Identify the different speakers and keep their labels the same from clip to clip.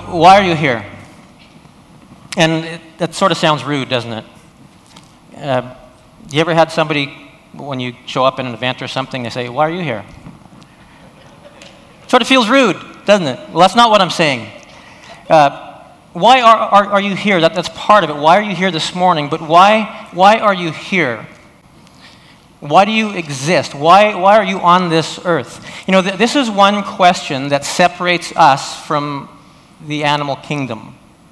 Speaker 1: why are you here? And that sort of sounds rude, doesn't it? You ever had somebody, when you show up in an event or something, they say, why are you here? Sort of feels rude, doesn't it? Well, that's not what I'm saying. Why are you here? That's part of it. Why are you here this morning? But why are you here? Why do you exist? Why are you on this earth? You know, this is one question that separates us from the animal kingdom.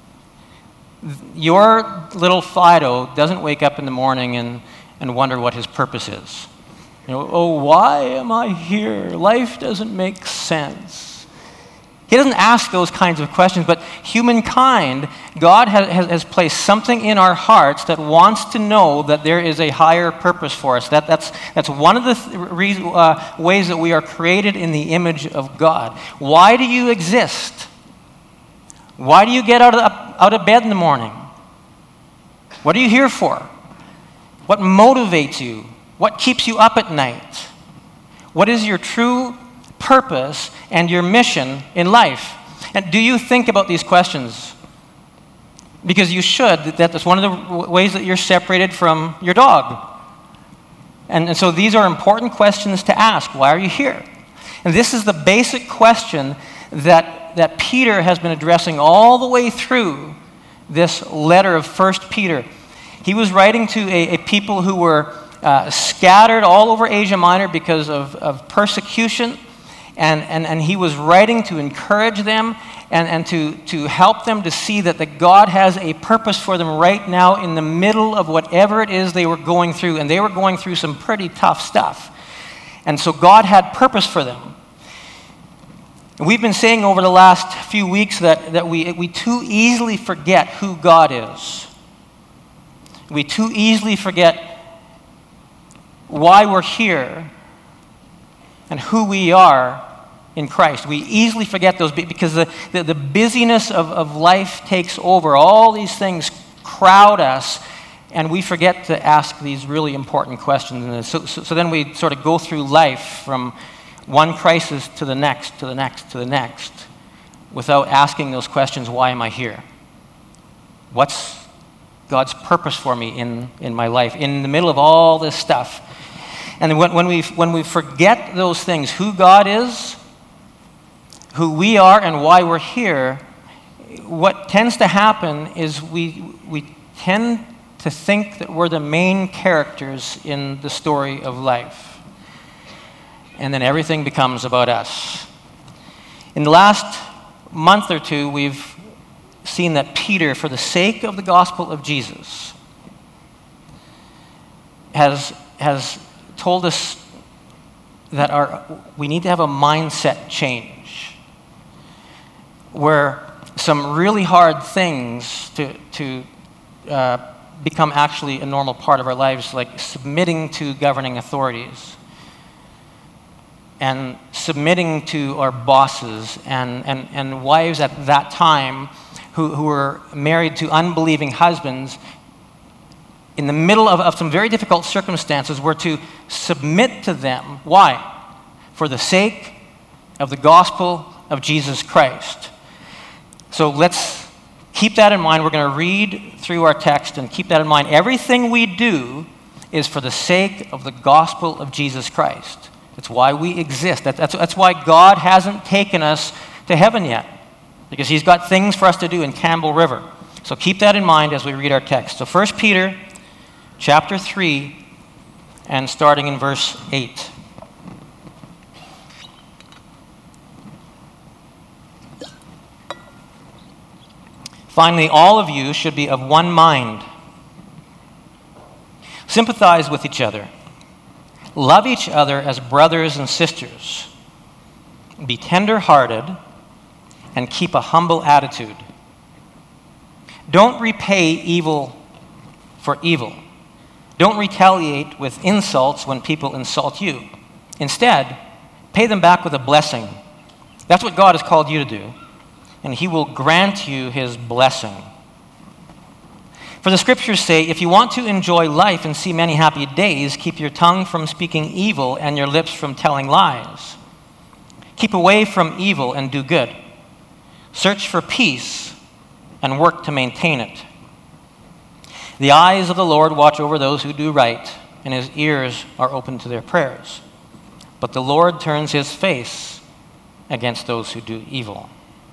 Speaker 1: Your little Fido doesn't wake up in the morning and wonder what his purpose is. You know, oh, why am I here? Life doesn't make sense. He doesn't ask those kinds of questions, but humankind, God has placed something in our hearts that wants to know that there is a higher purpose for us. That's one of the ways that we are created in the image of God. Why do you exist? Why do you get out of bed in the morning? What are you here for? What motivates you? What keeps you up at night? What is your true purpose and your mission in life? And do you think about these questions? Because you should. That's one of the ways that you're separated from your dog. And so these are important questions to ask. Why are you here? And this is the basic question that Peter has been addressing all the way through this letter of 1 Peter. He was writing to a people who were scattered all over Asia Minor because of persecution. And he was writing to encourage them and to help them to see that God has a purpose for them right now in the middle of whatever it is they were going through. And they were going through some pretty tough stuff. And so God had purpose for them. And we've been saying over the last few weeks that we too easily forget who God is. We too easily forget why we're here and who we are in Christ. We easily forget those because the busyness of life takes over. All these things crowd us, and we forget to ask these really important questions. So then we sort of go through life from one crisis to the next, to the next, to the next, without asking those questions, why am I here? What's God's purpose for me in my life, in the middle of all this stuff? And when we forget those things, who God is, who we are, and why we're here, what tends to happen is we tend to think that we're the main characters in the story of life. And then everything becomes about us. In the last month or two, we've seen that Peter, for the sake of the gospel of Jesus, has told us that we need to have a mindset change, where some really hard things to become actually a normal part of our lives, like submitting to governing authorities, and submitting to our bosses, and wives at that time who were married to unbelieving husbands in the middle of some very difficult circumstances were to submit to them. Why? For the sake of the gospel of Jesus Christ. So let's keep that in mind. We're going to read through our text and keep that in mind. Everything we do is for the sake of the gospel of Jesus Christ. That's why we exist. That's why God hasn't taken us to heaven yet, because he's got things for us to do in Campbell River. So keep that in mind as we read our text. So 1 Peter chapter 3, and starting in verse 8. Finally, all of you should be of one mind. Sympathize with each other. Love each other as brothers and sisters. Be tender-hearted and keep a humble attitude. Don't repay evil for evil. Don't retaliate with insults when people insult you. Instead, pay them back with a blessing. That's what God has called you to do, and he will grant you his blessing. For the scriptures say, if you want to enjoy life and see many happy days, keep your tongue from speaking evil and your lips from telling lies. Keep away from evil and do good. Search for peace and work to maintain it. The eyes of the Lord watch over those who do right, and his ears are open to their prayers. But the Lord turns his face against those who do evil.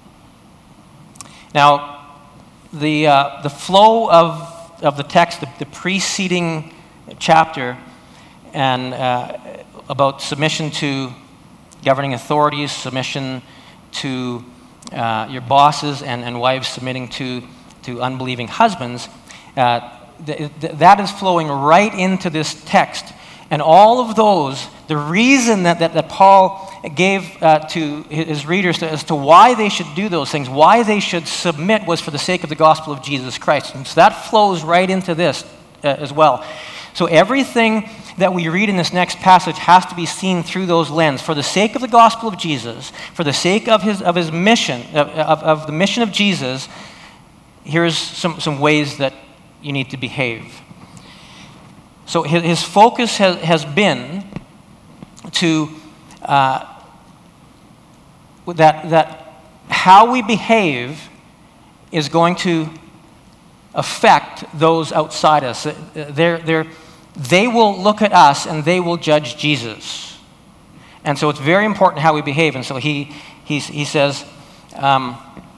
Speaker 1: Now, the flow of the text, the preceding chapter, and about submission to governing authorities, submission to your bosses, and wives submitting to unbelieving husbands, that is flowing right into this text. And all of those, the reason that Paul gave to his readers as to why they should do those things, why they should submit, was for the sake of the gospel of Jesus Christ. And so that flows right into this as well. So everything that we read in this next passage has to be seen through those lenses. For the sake of the gospel of Jesus, for the sake of his mission, of the mission of Jesus, here's some ways that you need to behave. So his focus has been to that how we behave is going to affect those outside us. They will look at us and they will judge Jesus. And so it's very important how we behave. And so he says that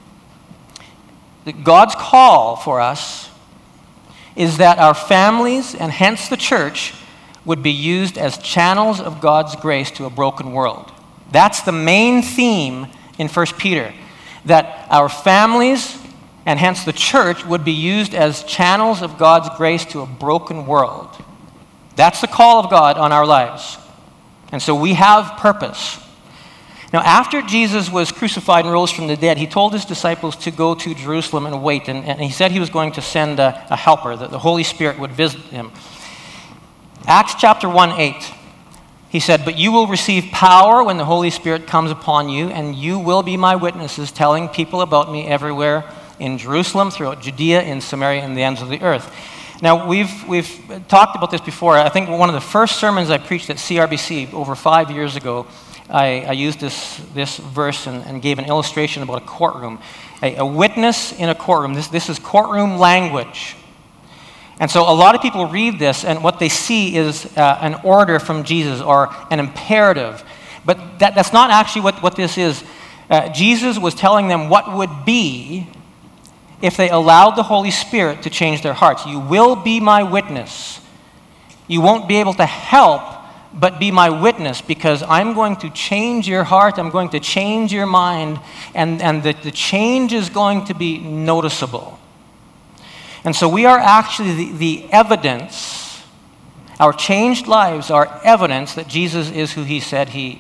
Speaker 1: God's call for us is that our families, and hence the church, would be used as channels of God's grace to a broken world. That's the main theme in 1 Peter, that our families, and hence the church, would be used as channels of God's grace to a broken world. That's the call of God on our lives. And so we have purpose. Now, after Jesus was crucified and rose from the dead, he told his disciples to go to Jerusalem and wait. And he said he was going to send a helper, that the Holy Spirit would visit him. Acts chapter 1:8, he said, "But you will receive power when the Holy Spirit comes upon you, and you will be my witnesses, telling people about me everywhere in Jerusalem, throughout Judea, in Samaria, and the ends of the earth." Now, we've talked about this before. I think one of the first sermons I preached at CRBC over 5 years ago, I used this verse and gave an illustration about a courtroom. A witness in a courtroom, this is courtroom language. And so a lot of people read this, and what they see is an order from Jesus or an imperative. But that's not actually what this is. Jesus was telling them what would be if they allowed the Holy Spirit to change their hearts. You will be my witness. You won't be able to help but be my witness, because I'm going to change your heart, I'm going to change your mind, and the change is going to be noticeable. And so we are actually the evidence, our changed lives are evidence that Jesus is who he said he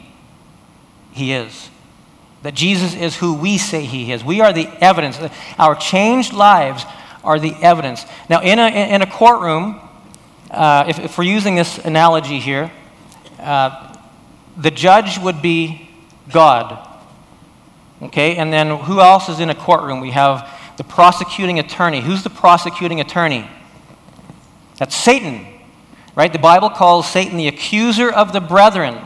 Speaker 1: is. That Jesus is who we say he is. We are the evidence. Our changed lives are the evidence. Now, in a courtroom, if we're using this analogy here, the judge would be God. Okay, and then who else is in a courtroom? We have the prosecuting attorney. Who's the prosecuting attorney? That's Satan, right? The Bible calls Satan the accuser of the brethren,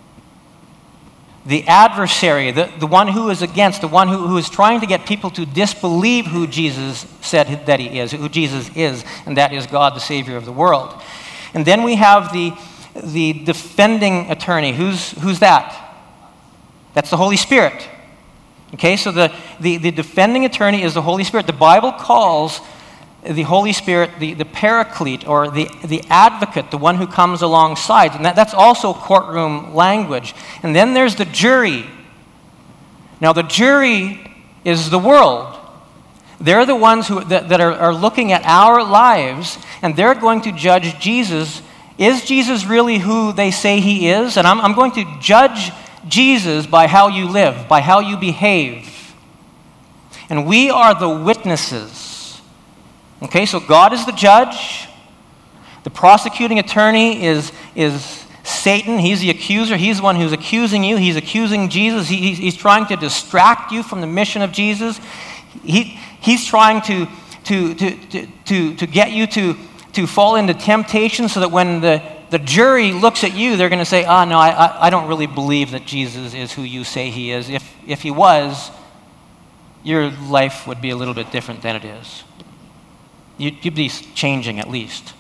Speaker 1: the adversary, the one who is against, the one who is trying to get people to disbelieve who Jesus said that he is, who Jesus is, and that is God, the Savior of the world. And then we have the defending attorney. Who's that? That's the Holy Spirit. Okay, so the defending attorney is the Holy Spirit. The Bible calls the Holy Spirit the paraclete, or the advocate, the one who comes alongside. And that's also courtroom language. And then there's the jury. Now, the jury is the world. They're the ones that are looking at our lives, and they're going to judge Jesus. Is Jesus really who they say he is? And I'm going to judge Jesus by how you live, by how you behave. And we are the witnesses. Okay, so God is the judge. The prosecuting attorney is Satan. He's the accuser. He's the one who's accusing you. He's accusing Jesus. He's trying to distract you from the mission of Jesus. He's trying to get you to fall into temptation, so that when the jury looks at you, they're going to say, no, I don't really believe that Jesus is who you say he is. If he was, your life would be a little bit different than it is. You'd be changing at least.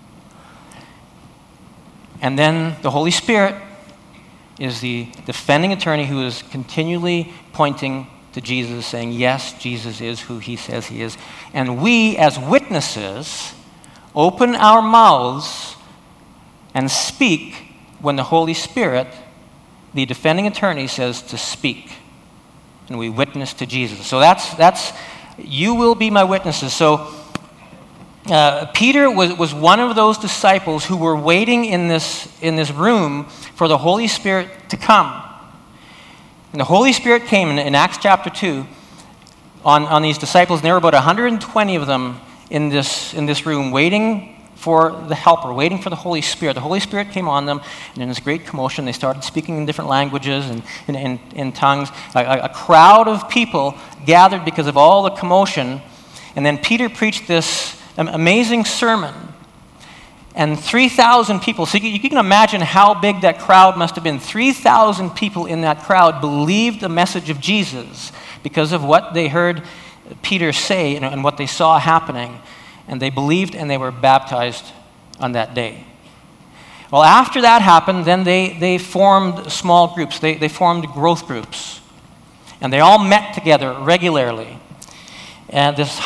Speaker 1: And then the Holy Spirit is the defending attorney who is continually pointing to Jesus, saying, yes, Jesus is who he says he is. And we, as witnesses, open our mouths and speak when the Holy Spirit, the defending attorney, says to speak. And we witness to Jesus. So that's you will be my witnesses. So Peter was one of those disciples who were waiting in this room for the Holy Spirit to come. And the Holy Spirit came in Acts chapter 2 on these disciples, and there were about 120 of them in this room waiting for the Helper, waiting for the Holy Spirit. The Holy Spirit came on them, and in this great commotion, they started speaking in different languages and in tongues. A crowd of people gathered because of all the commotion, and then Peter preached this amazing sermon. And 3,000 people, so you can imagine how big that crowd must have been. 3,000 people in that crowd believed the message of Jesus because of what they heard Peter say and what they saw happening. And they believed and they were baptized on that day. Well, after that happened, then they formed small groups. They formed growth groups. And they all met together regularly. And this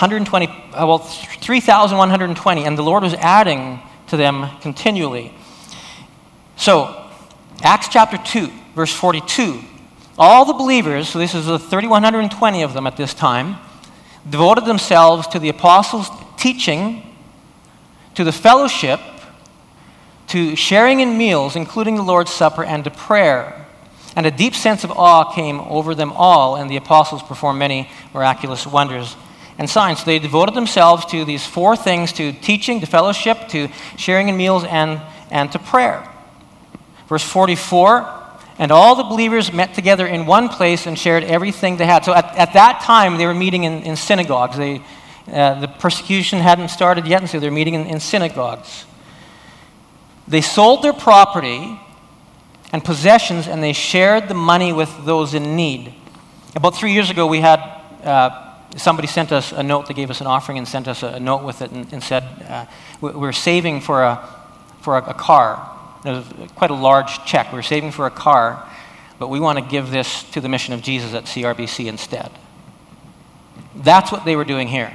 Speaker 1: 3,120, and the Lord was adding to them continually. So, Acts chapter 2, verse 42. All the believers, so this is the 3,120 of them at this time, devoted themselves to the apostles' teaching, to the fellowship, to sharing in meals, including the Lord's Supper, and to prayer. And a deep sense of awe came over them all, and the apostles performed many miraculous wonders and signs. So they devoted themselves to these four things: to teaching, to fellowship, to sharing in meals, and to prayer. Verse 44, and all the believers met together in one place and shared everything they had. So at that time, they were meeting in synagogues. The persecution hadn't started yet, and so they were meeting in synagogues. They sold their property and possessions, and they shared the money with those in need. About 3 years ago, we had somebody sent us a note. They gave us an offering and sent us a note with it and said, we're saving for a car. It was quite a large check. We're saving for a car, but we want to give this to the mission of Jesus at CRBC instead. That's what they were doing here.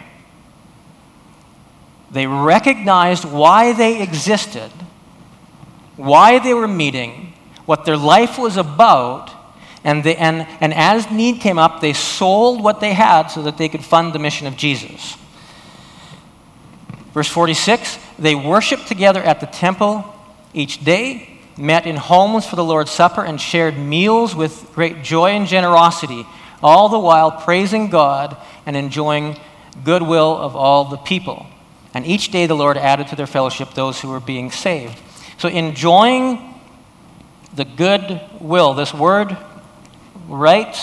Speaker 1: They recognized why they existed, why they were meeting, what their life was about, and as need came up, they sold what they had so that they could fund the mission of Jesus. Verse 46, they worshiped together at the temple each day, met in homes for the Lord's Supper, and shared meals with great joy and generosity, all the while praising God and enjoying goodwill of all the people. And each day the Lord added to their fellowship those who were being saved. So enjoying the goodwill, this word right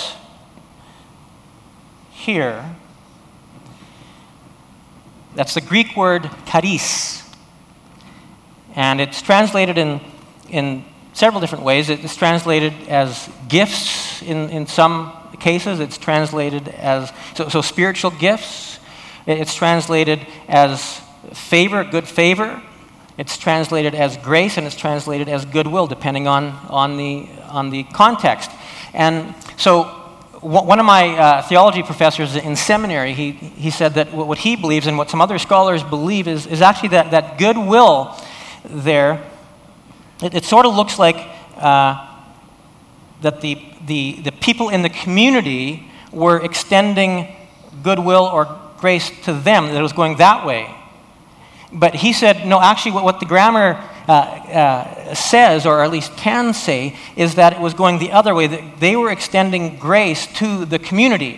Speaker 1: here, that's the Greek word charis. And it's translated in several different ways. It's translated as gifts in some cases. It's translated as, so spiritual gifts. It's translated as favor, good favor. It's translated as grace, and it's translated as goodwill, depending on the context. And so one of my theology professors in seminary, he said that what he believes and what some other scholars believe is actually that goodwill there, it sort of looks like that the people in the community were extending goodwill or grace to them, that it was going that way. But he said, no, actually what the grammar says, or at least can say, is that it was going the other way, that they were extending grace to the community.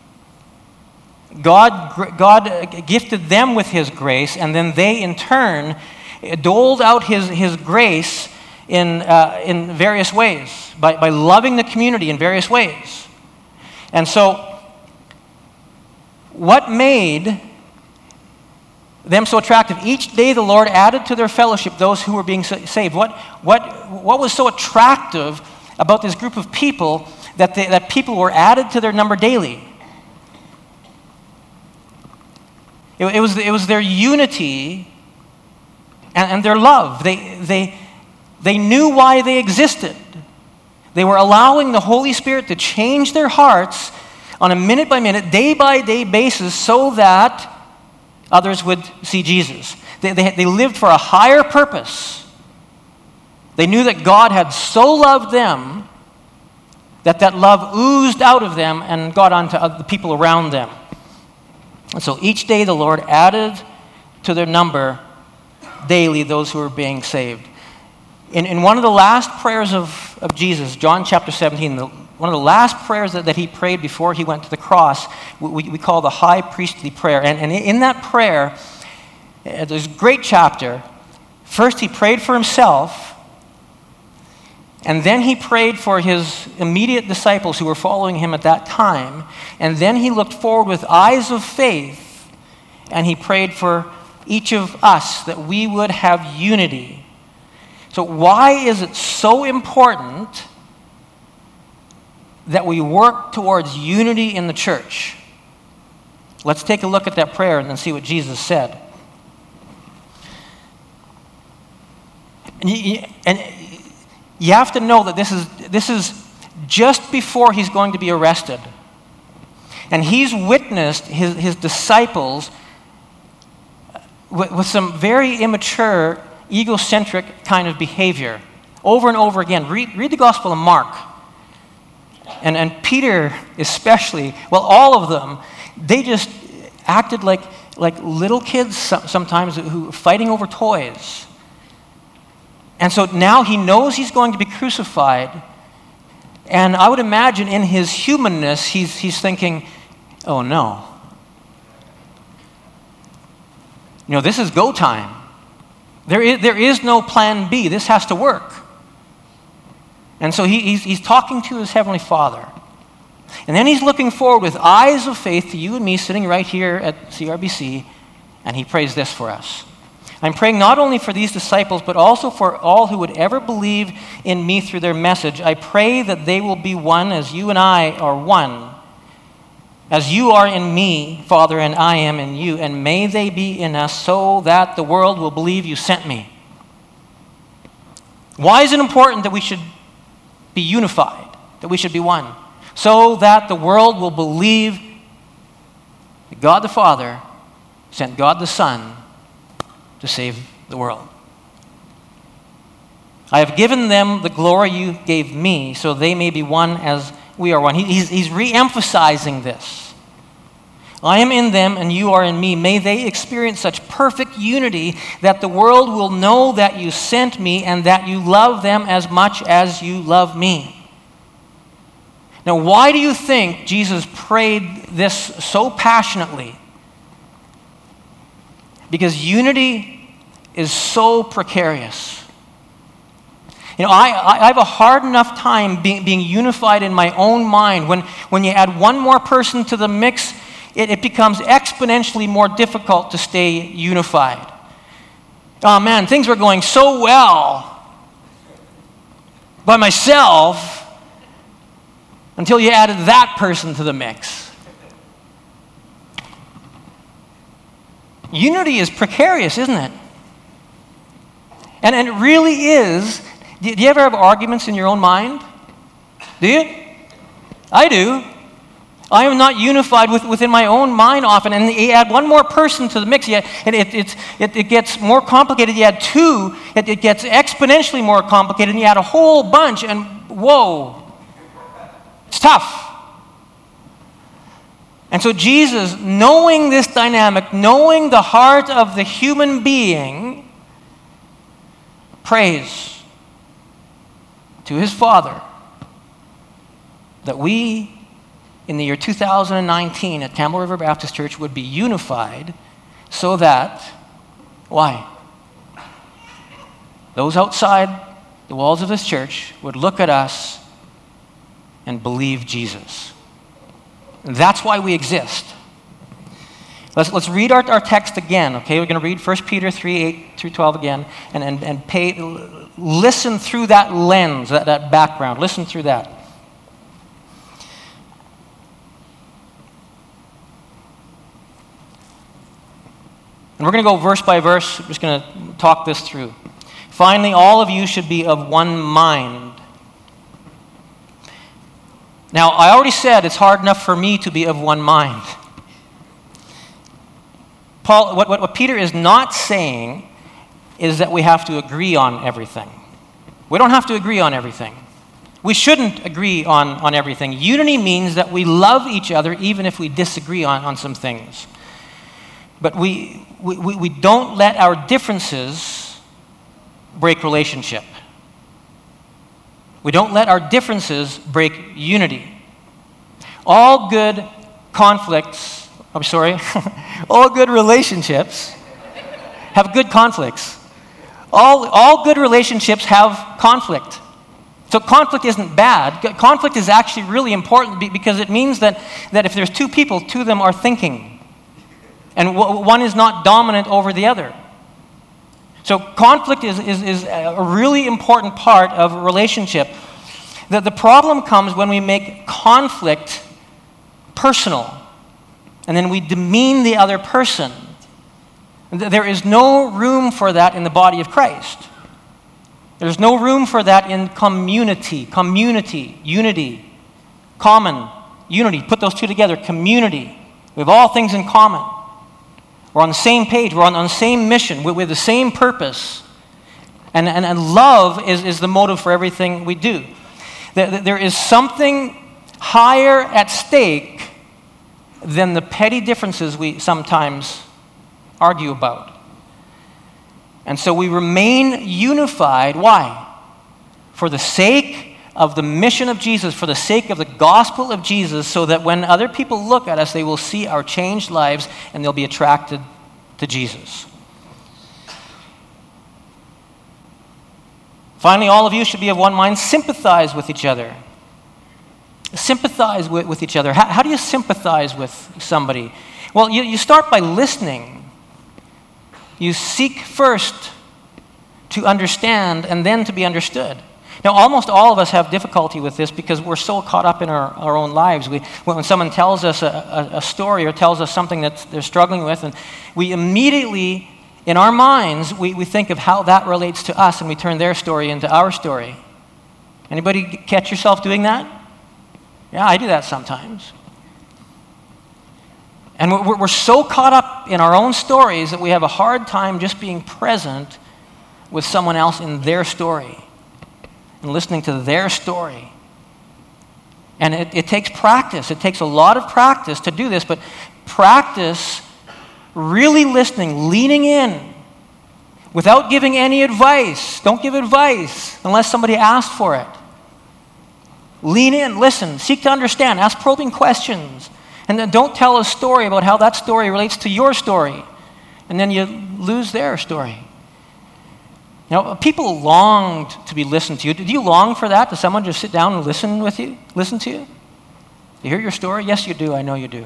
Speaker 1: God gifted them with his grace, and then they in turn doled out his grace in various ways, by loving the community in various ways. And so what made them so attractive? Each day the Lord added to their fellowship those who were being saved. What was so attractive about this group of people that people were added to their number daily? It was their unity and their love. They knew why they existed. They were allowing the Holy Spirit to change their hearts on a minute-by-minute, day-by-day basis so that others would see Jesus. They lived for a higher purpose. They knew that God had so loved them that love oozed out of them and got onto the people around them. And so each day the Lord added to their number daily those who were being saved. In one of the last prayers of Jesus, John chapter 17, one of the last prayers that he prayed before he went to the cross, we call the high priestly prayer. And in that prayer, there's a great chapter. First he prayed for himself, and then he prayed for his immediate disciples who were following him at that time. And then he looked forward with eyes of faith, and he prayed for each of us that we would have unity. So why is it so important that we work towards unity in the church? Let's take a look at that prayer and then see what Jesus said. And you have to know that this is just before he's going to be arrested. And he's witnessed his disciples with some very immature, egocentric kind of behavior over and over again. Read the Gospel of Mark. And Peter especially, well, all of them, they just acted like little kids sometimes who are fighting over toys. And so now he knows he's going to be crucified. And I would imagine in his humanness, he's thinking, oh no. This is go time. There is no plan B. This has to work. And so he's talking to his Heavenly Father. And then he's looking forward with eyes of faith to you and me sitting right here at CRBC, and he prays this for us. I'm praying not only for these disciples, but also for all who would ever believe in me through their message. I pray that they will be one as you and I are one. As you are in me, Father, and I am in you, and may they be in us so that the world will believe you sent me. Why is it important that we should be unified, that we should be one? So that the world will believe that God the Father sent God the Son to save the world. I have given them the glory you gave me, so they may be one as we are one. He's re-emphasizing this. I am in them and you are in me. May they experience such perfect unity that the world will know that you sent me and that you love them as much as you love me. Now, why do you think Jesus prayed this so passionately? Because unity is so precarious. I have a hard enough time being unified in my own mind. When you add one more person to the mix, it becomes exponentially more difficult to stay unified. Oh man, things were going so well by myself until you added that person to the mix. Unity is precarious, isn't it? And it really is. Do you ever have arguments in your own mind? Do you? I do. I am not unified within my own mind often. And you add one more person to the mix, and it gets more complicated. You add two, it gets exponentially more complicated. And you add a whole bunch, and whoa, it's tough. And so Jesus, knowing this dynamic, knowing the heart of the human being, prays to his Father that we, in the year 2019 at Campbell River Baptist Church, would be unified so that, why? Those outside the walls of this church would look at us and believe Jesus. And that's why we exist. Let's read our text again, okay? We're going to read 1 Peter 3, 8 through 12 again, and listen through that lens, that background. Listen through that. And we're going to go verse by verse. We're just going to talk this through. Finally, all of you should be of one mind. Now, I already said it's hard enough for me to be of one mind. Paul, what Peter is not saying is that we have to agree on everything. We don't have to agree on everything. We shouldn't agree on everything. Unity means that we love each other even if we disagree on some things. But we don't let our differences break relationship. We don't let our differences break unity. All good conflicts, all good relationships have good conflicts. All good relationships have conflict. So conflict isn't bad. Conflict is actually really important because it means that if there's two people, two of them are thinking. And one is not dominant over the other. So conflict is a really important part of a relationship. The problem comes when we make conflict personal. And then we demean the other person. There is no room for that in the body of Christ. There's no room for that in community, unity, common, unity. Put those two together, community. We have all things in common. We're on the same page. We're on the same mission. We have the same purpose. And love is the motive for everything we do. There is something higher at stake than the petty differences we sometimes argue about. And so we remain unified. Why? For the sake of the mission of Jesus, for the sake of the gospel of Jesus, so that when other people look at us, they will see our changed lives and they'll be attracted to Jesus. Finally, all of you should be of one mind. Sympathize with each other. Sympathize with each other. How do you sympathize with somebody? Well, you start by listening. You seek first to understand and then to be understood. Now, almost all of us have difficulty with this because we're so caught up in our own lives. When someone tells us a story or tells us something that they're struggling with, and we immediately, in our minds, we think of how that relates to us, and we turn their story into our story. Anybody catch yourself doing that? Yeah, I do that sometimes. And we're so caught up in our own stories that we have a hard time just being present with someone else in their story and listening to their story. And it takes practice. It takes a lot of practice to do this, but practice really listening, leaning in, without giving any advice. Don't give advice unless somebody asks for it. Lean in, listen, seek to understand, ask probing questions. And then don't tell a story about how that story relates to your story. And then you lose their story. You know, people longed to be listened to. Do you long for that? Does someone just sit down and listen with you? Listen to you? You hear your story? Yes, you do. I know you do.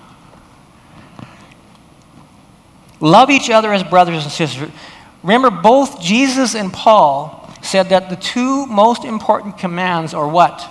Speaker 1: Love each other as brothers and sisters. Remember, both Jesus and Paul said that the two most important commands are what?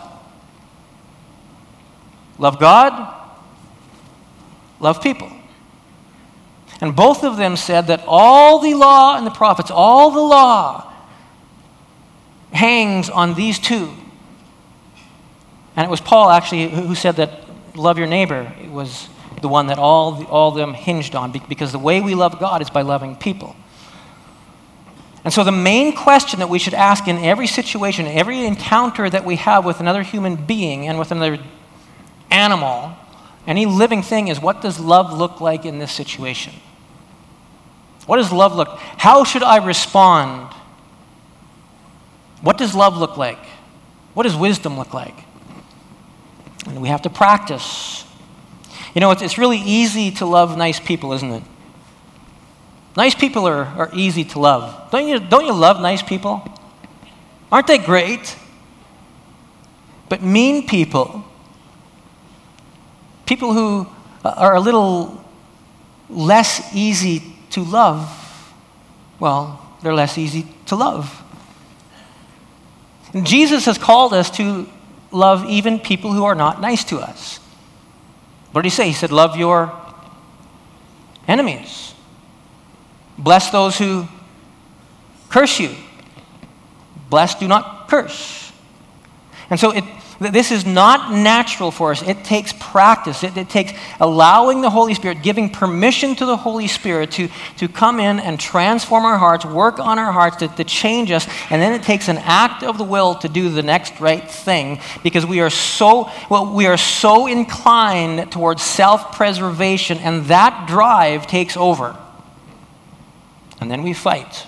Speaker 1: Love God, love people. And both of them said that all the law and the prophets, all the law hangs on these two. And it was Paul actually who said that love your neighbor was the one that all of them hinged on, because the way we love God is by loving people. And so the main question that we should ask in every situation, every encounter that we have with another human being and with another animal, any living thing, is what does love look like in this situation? What does love look? How should I respond? What does love look like? What does wisdom look like? And we have to practice. You know, it's really easy to love nice people, isn't it? Nice people are easy to love. Don't you love nice people? Aren't they great? But mean people, people who are a little less easy to love, well, they're less easy to love. And Jesus has called us to love even people who are not nice to us. What did he say? He said, love your enemies. Bless those who curse you. Bless, do not curse. And so this is not natural for us. It takes practice. It takes allowing the Holy Spirit, giving permission to the Holy Spirit to come in and transform our hearts, work on our hearts, to change us. And then it takes an act of the will to do the next right thing, because we are so inclined towards self-preservation, and that drive takes over. And then we fight.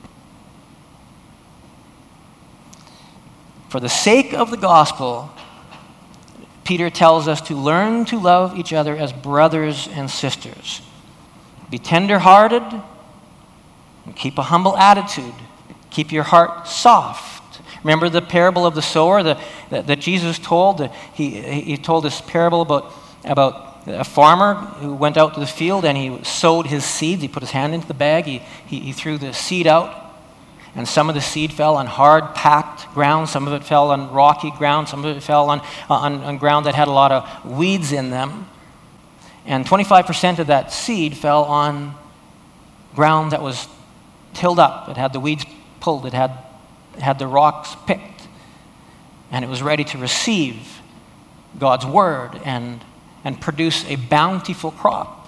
Speaker 1: For the sake of the gospel, Peter tells us to learn to love each other as brothers and sisters. Be tender-hearted and keep a humble attitude. Keep your heart soft. Remember the parable of the sower that Jesus told? He told this parable about a farmer who went out to the field and he sowed his seeds. He put his hand into the bag. He threw the seed out. And some of the seed fell on hard, packed ground. Some of it fell on rocky ground. Some of it fell on ground that had a lot of weeds in them. And 25% of that seed fell on ground that was tilled up. It had the weeds pulled. It had the rocks picked. And it was ready to receive God's word and produce a bountiful crop.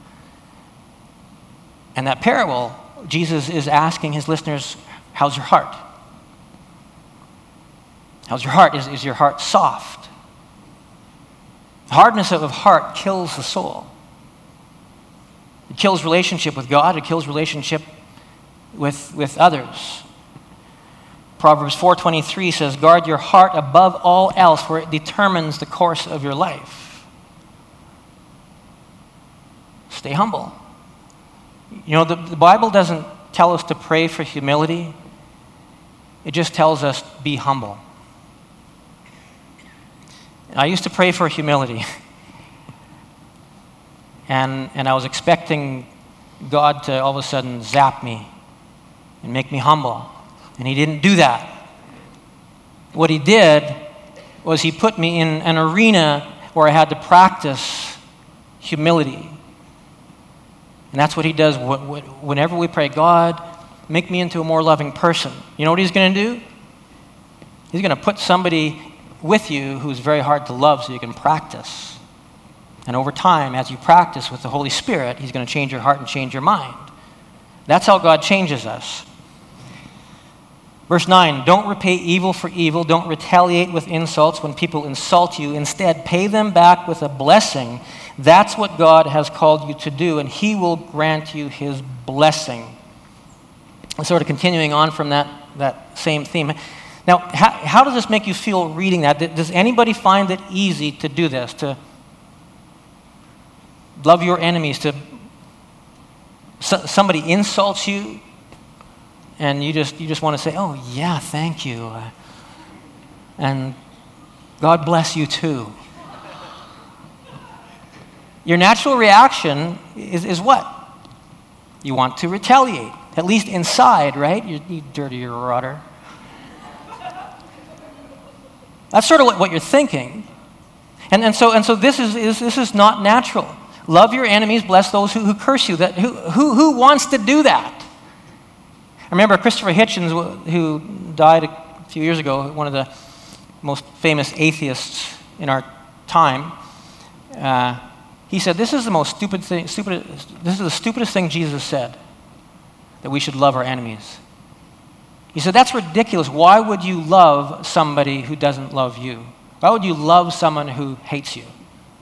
Speaker 1: And that parable, Jesus is asking his listeners, how's your heart? How's your heart? Is your heart soft? Hardness of heart kills the soul. It kills relationship with God. It kills relationship with others. Proverbs 4:23 says, guard your heart above all else, for it determines the course of your life. Stay humble. You know, the Bible doesn't tell us to pray for humility. It just tells us, be humble. I used to pray for humility. And I was expecting God to all of a sudden zap me and make me humble. And he didn't do that. What he did was he put me in an arena where I had to practice humility. And that's what he does whenever we pray, God, make me into a more loving person. You know what he's going to do? He's going to put somebody with you who's very hard to love so you can practice. And over time, as you practice with the Holy Spirit, he's going to change your heart and change your mind. That's how God changes us. Verse 9, don't repay evil for evil. Don't retaliate with insults when people insult you. Instead, pay them back with a blessing. That's what God has called you to do, and he will grant you his blessing. And sort of continuing on from that same theme. Now, how does this make you feel reading that? Does anybody find it easy to do this, to love your enemies, to somebody insults you, and you just want to say, oh, yeah, thank you. And God bless you too. Your natural reaction is what? You want to retaliate, at least inside, right? You dirty rotter. That's sort of what you're thinking. And so this is not natural. Love your enemies, bless those who curse you. Who wants to do that? I remember Christopher Hitchens, who died a few years ago, one of the most famous atheists in our time. He said, this is the stupidest thing Jesus said, that we should love our enemies. He said, that's ridiculous. Why would you love somebody who doesn't love you? Why would you love someone who hates you?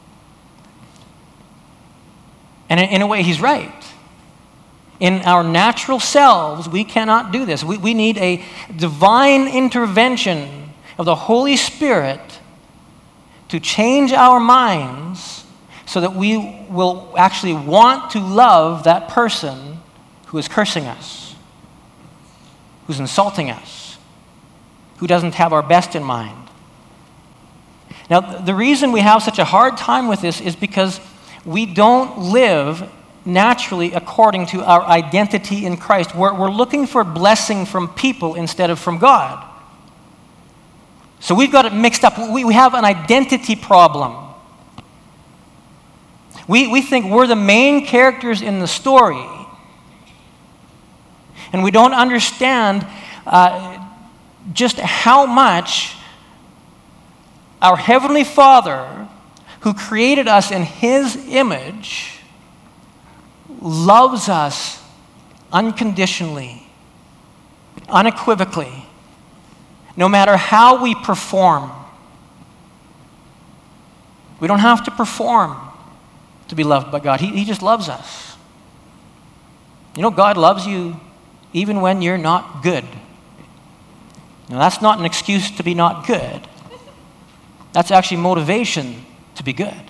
Speaker 1: And in a way, he's right. In our natural selves, we cannot do this. We need a divine intervention of the Holy Spirit to change our minds so that we will actually want to love that person who is cursing us, who's insulting us, who doesn't have our best in mind. Now, the reason we have such a hard time with this is because we don't live naturally according to our identity in Christ. We're looking for blessing from people instead of from God. So we've got it mixed up. We have an identity problem. We think we're the main characters in the story, And we don't understand just how much our Heavenly Father, who created us in His image, loves us unconditionally, unequivocally, no matter how we perform. We don't have to perform to be loved by God. He just loves us. You know, God loves you even when you're not good. Now, that's not an excuse to be not good. That's actually motivation to be good.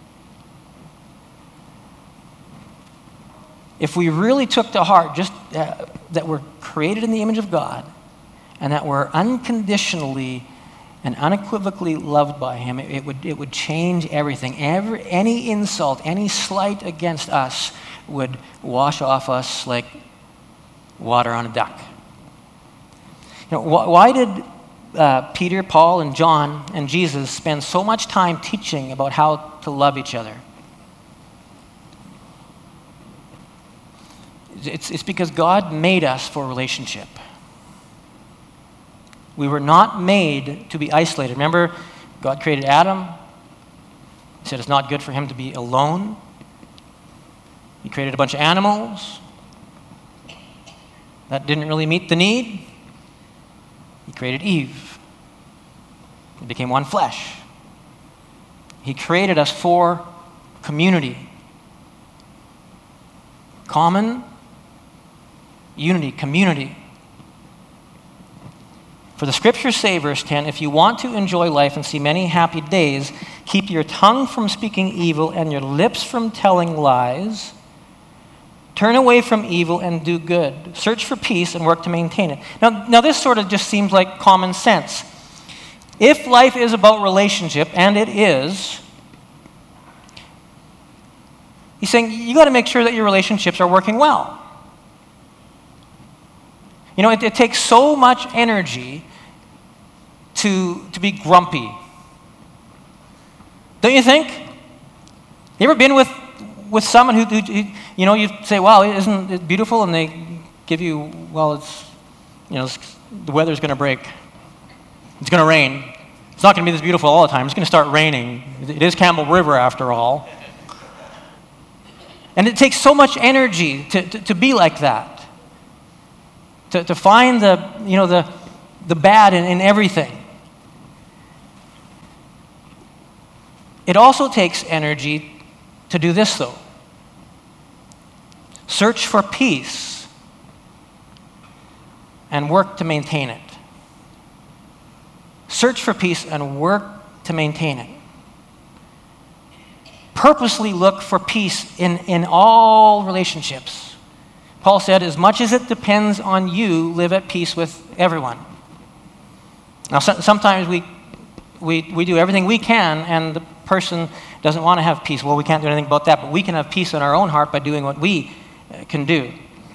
Speaker 1: If we really took to heart just that we're created in the image of God and that we're unconditionally and unequivocally loved by Him, it would change everything. Any insult, any slight against us would wash off us like water on a duck. You know, why did Peter, Paul, and John and Jesus spend so much time teaching about how to love each other? It's because God made us for relationship. We were not made to be isolated. Remember, God created Adam. He said it's not good for him to be alone. He created a bunch of animals. That didn't really meet the need. He created Eve. It became one flesh. He created us for community. Common unity, community. For the scriptures say, verse 10, if you want to enjoy life and see many happy days, keep your tongue from speaking evil and your lips from telling lies. Turn away from evil and do good. Search for peace and work to maintain it. Now this sort of just seems like common sense. If life is about relationship, and it is, he's saying you got to make sure that your relationships are working well. You know, it takes so much energy to be grumpy. Don't you think? You ever been with someone who you know, you say, wow, isn't it beautiful? And they give you, well, the weather's going to break. It's going to rain. It's not going to be this beautiful all the time. It's going to start raining. It is Campbell River after all. And it takes so much energy to be like that. To find the bad in everything. It also takes energy to do this, though. Search for peace and work to maintain it. Search for peace and work to maintain it. Purposely look for peace in all relationships. Paul said, as much as it depends on you, live at peace with everyone. Now, sometimes we do everything we can, and the person doesn't want to have peace. Well, we can't do anything about that, but we can have peace in our own heart by doing what we can do.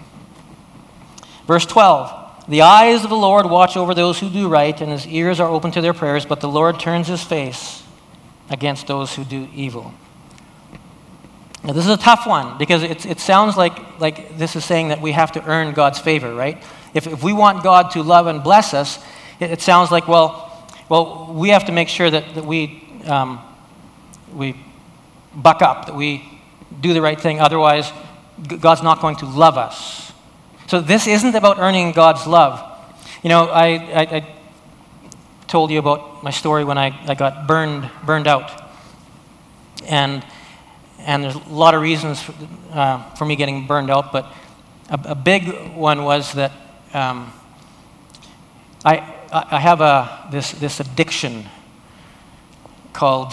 Speaker 1: Verse 12, the eyes of the Lord watch over those who do right, and His ears are open to their prayers, but the Lord turns His face against those who do evil. Now, this is a tough one because it sounds like this is saying that we have to earn God's favor, right? If we want God to love and bless us, it sounds like, well, we have to make sure that we buck up, that we do the right thing. Otherwise, God's not going to love us. So this isn't about earning God's love. You know, I told you about my story when I got burned out, and there's a lot of reasons for me getting burned out, but a big one was that I have this addiction called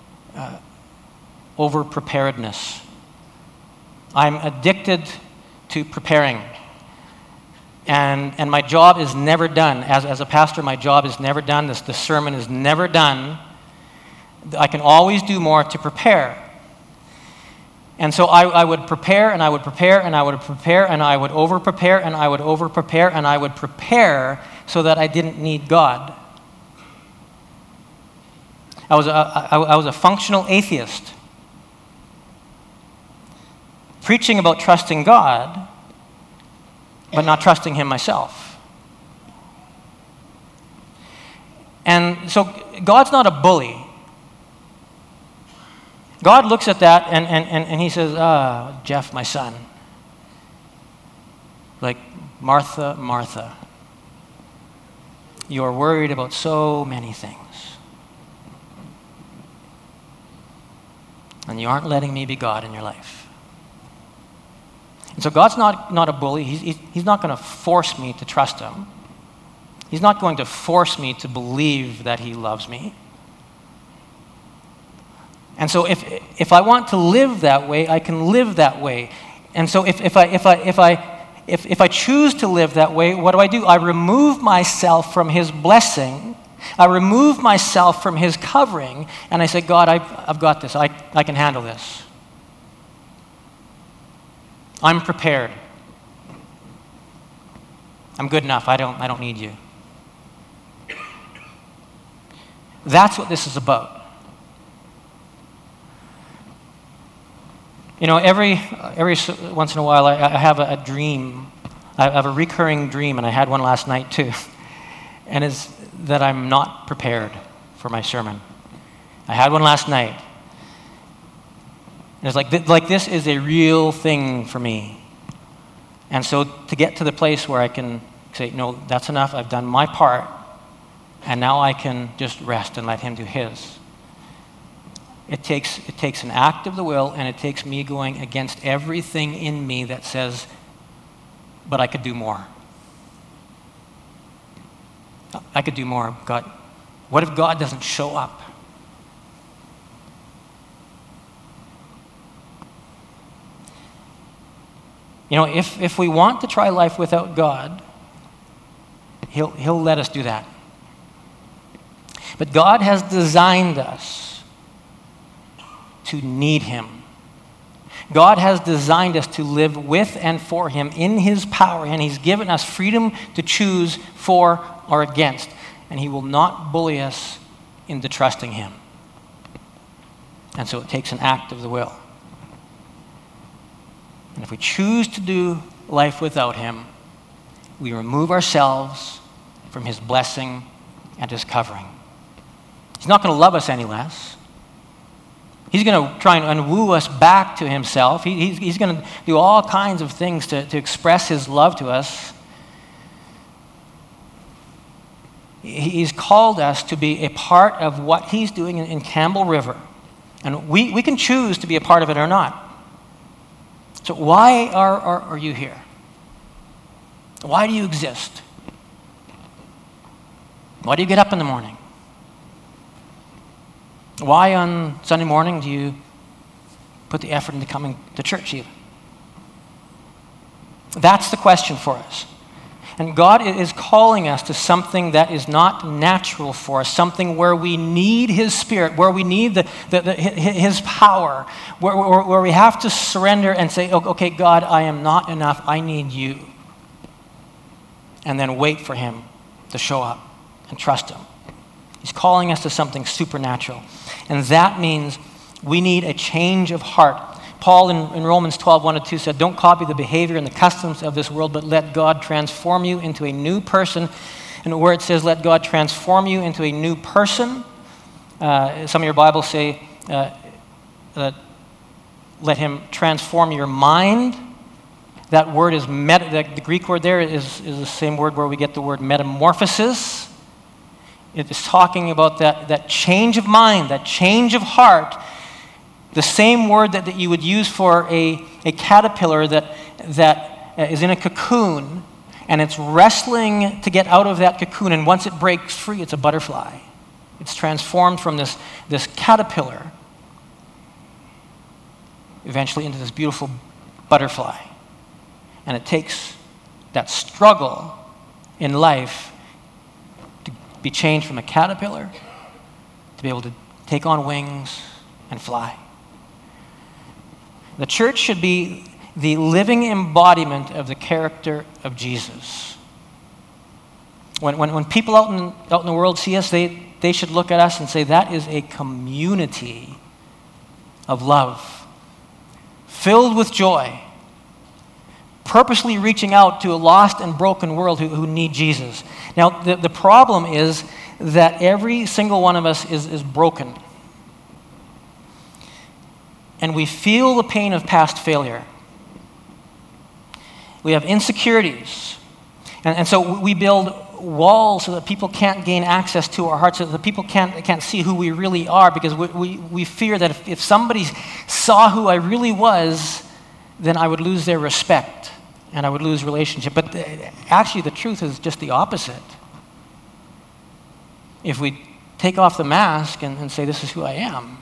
Speaker 1: over-preparedness. I'm addicted to preparing. And my job is never done. As a pastor, my job is never done. The sermon is never done. I can always do more to prepare. And so I would prepare, and I would prepare, and I would prepare, and I would over-prepare, and I would over-prepare, and I would prepare so that I didn't need God. I was a functional atheist. Preaching about trusting God but not trusting him myself. And so God's not a bully. God looks at that and he says, Jeff, my son. Like, Martha, Martha, you're worried about so many things. And you aren't letting me be God in your life. And so God's not a bully. He's not going to force me to trust him. He's not going to force me to believe that he loves me. And so if I want to live that way, I can live that way. And so if I choose to live that way, what do? I remove myself from his blessing. I remove myself from his covering, and I say, God, I've got this. I can handle this. I'm prepared. I'm good enough. I don't need you. That's what this is about. You know, every once in a while, I have a dream. I have a recurring dream, and I had one last night too. And it's that I'm not prepared for my sermon. I had one last night. And it's like this is a real thing for me. And so to get to the place where I can say, no, that's enough. I've done my part. And now I can just rest and let him do his. It takes an act of the will, and it takes me going against everything in me that says, but I could do more. I could do more. God, what if God doesn't show up? You know, if we want to try life without God, He'll let us do that. But God has designed us to need him. God has designed us to live with and for him in his power, and he's given us freedom to choose for or against, and he will not bully us into trusting him. And so it takes an act of the will. And if we choose to do life without him, we remove ourselves from his blessing and his covering. He's not going to love us any less. He's going to try and woo us back to himself. He's going to do all kinds of things to express his love to us. He's called us to be a part of what he's doing in Campbell River. And we can choose to be a part of it or not. So why are you here? Why do you exist? Why do you get up in the morning? Why on Sunday morning do you put the effort into coming to church even? That's the question for us. And God is calling us to something that is not natural for us, something where we need his spirit, where we need his power, where we have to surrender and say, okay, God, I am not enough. I need you. And then wait for him to show up and trust him. He's calling us to something supernatural. And that means we need a change of heart. Paul in Romans 12:1-2 said, don't copy the behavior and the customs of this world, but let God transform you into a new person. And where it says, let God transform you into a new person, some of your Bibles say, let him transform your mind. That word is, the Greek word there is the same word where we get the word metamorphosis. It is talking about that change of mind, that change of heart. The same word that you would use for a caterpillar that is in a cocoon, and it's wrestling to get out of that cocoon, and once it breaks free, it's a butterfly. It's transformed from this caterpillar eventually into this beautiful butterfly. And it takes that struggle in life to be changed from a caterpillar to be able to take on wings and fly. The church should be the living embodiment of the character of Jesus. When people out in the world see us, they should look at us and say, that is a community of love, filled with joy, purposely reaching out to a lost and broken world who need Jesus. Now, the problem is that every single one of us is broken. And we feel the pain of past failure. We have insecurities. And so we build walls so that people can't gain access to our hearts, so that people can't see who we really are, because we fear that if somebody saw who I really was, then I would lose their respect and I would lose relationship. But actually the truth is just the opposite. If we take off the mask and say, this is who I am,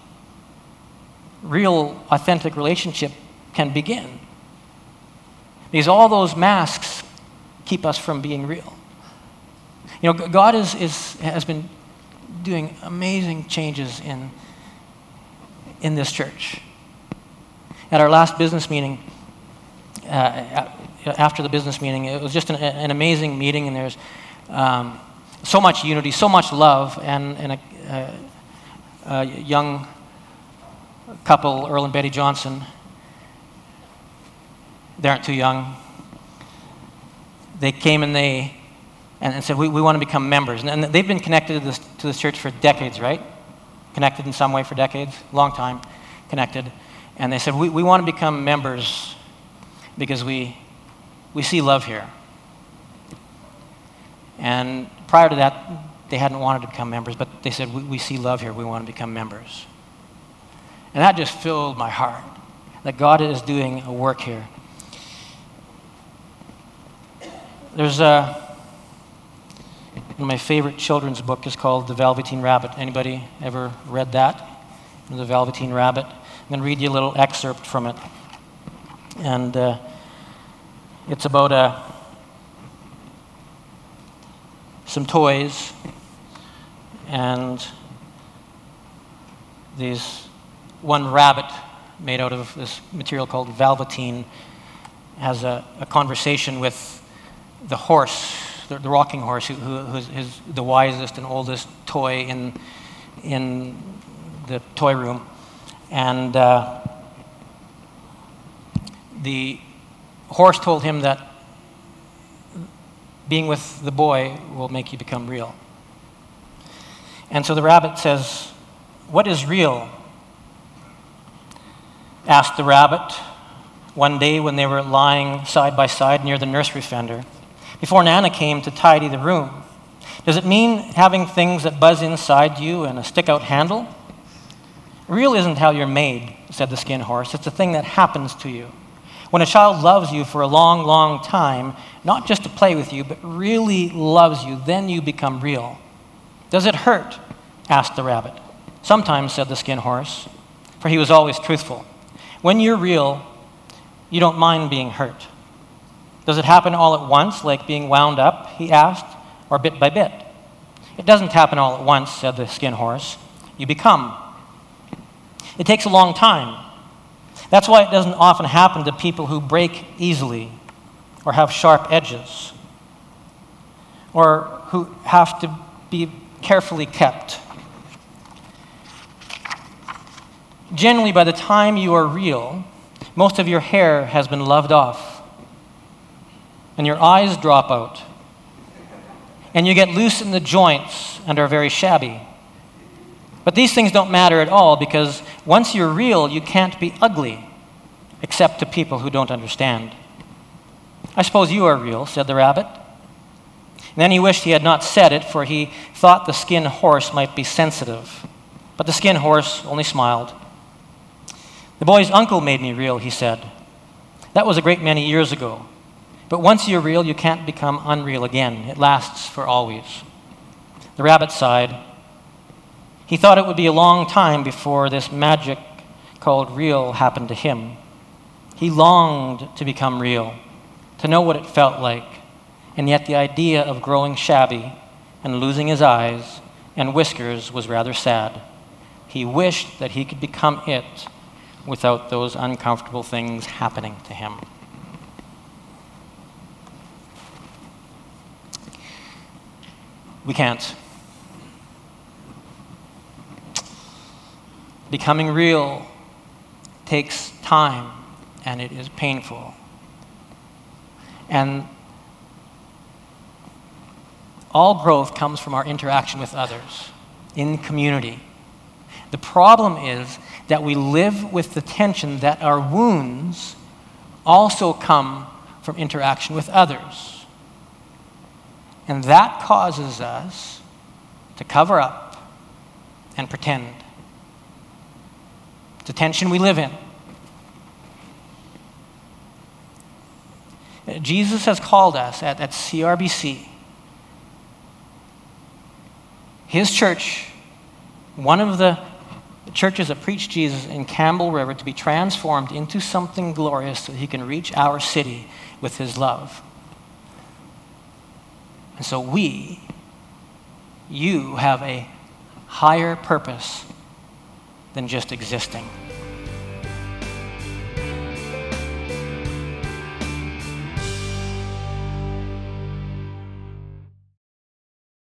Speaker 1: real, authentic relationship can begin. Because all those masks keep us from being real. You know, God has been doing amazing changes in this church. At our last business meeting, after the business meeting, it was just an amazing meeting, and there's so much unity, so much love, and a young couple, Earl and Betty Johnson. They aren't too young. They came and said, we want to become members. And they've been connected to this church for decades, right? Connected in some way for decades, long time connected. And they said, we want to become members because we see love here. And prior to that, they hadn't wanted to become members, but they said, we see love here, we want to become members. And that just filled my heart, that God is doing a work here. There's one of my favorite children's book is called The Velveteen Rabbit. Anybody ever read that? The Velveteen Rabbit. I'm going to read you a little excerpt from it. And it's about some toys and one rabbit made out of this material called velveteen has a conversation with the horse, the rocking horse, who's the wisest and oldest toy in the toy room. And the horse told him that being with the boy will make you become real. And so the rabbit says, "What is real?" asked the rabbit one day when they were lying side by side near the nursery fender, before Nana came to tidy the room. "Does it mean having things that buzz inside you and a stick-out handle?" "Real isn't how you're made," said the skin horse. "It's a thing that happens to you. When a child loves you for a long, long time, not just to play with you, but really loves you, then you become real." "Does it hurt?" asked the rabbit. "Sometimes," said the skin horse, for he was always truthful. "When you're real, you don't mind being hurt." "Does it happen all at once, like being wound up?" he asked, "or bit by bit?" "It doesn't happen all at once," said the skin horse. "You become. It takes a long time. That's why it doesn't often happen to people who break easily or have sharp edges or who have to be carefully kept. Generally, by the time you are real, most of your hair has been loved off and your eyes drop out and you get loose in the joints and are very shabby. But these things don't matter at all, because once you're real, you can't be ugly, except to people who don't understand. "I suppose you are real," said the rabbit. And then he wished he had not said it, for he thought the skin horse might be sensitive. But the skin horse only smiled. "The boy's uncle made me real," he said. "That was a great many years ago. But once you're real, you can't become unreal again. It lasts for always." The rabbit sighed. He thought it would be a long time before this magic called real happened to him. He longed to become real, to know what it felt like, and yet the idea of growing shabby and losing his eyes and whiskers was rather sad. He wished that he could become it without those uncomfortable things happening to him. We can't. Becoming real takes time, and it is painful. And all growth comes from our interaction with others in community. The problem is that we live with the tension that our wounds also come from interaction with others. And that causes us to cover up and pretend. It's a tension we live in. Jesus has called us at CRBC, his church, one of the churches that preach Jesus in Campbell River, to be transformed into something glorious so he can reach our city with his love. And so you have a higher purpose than just existing.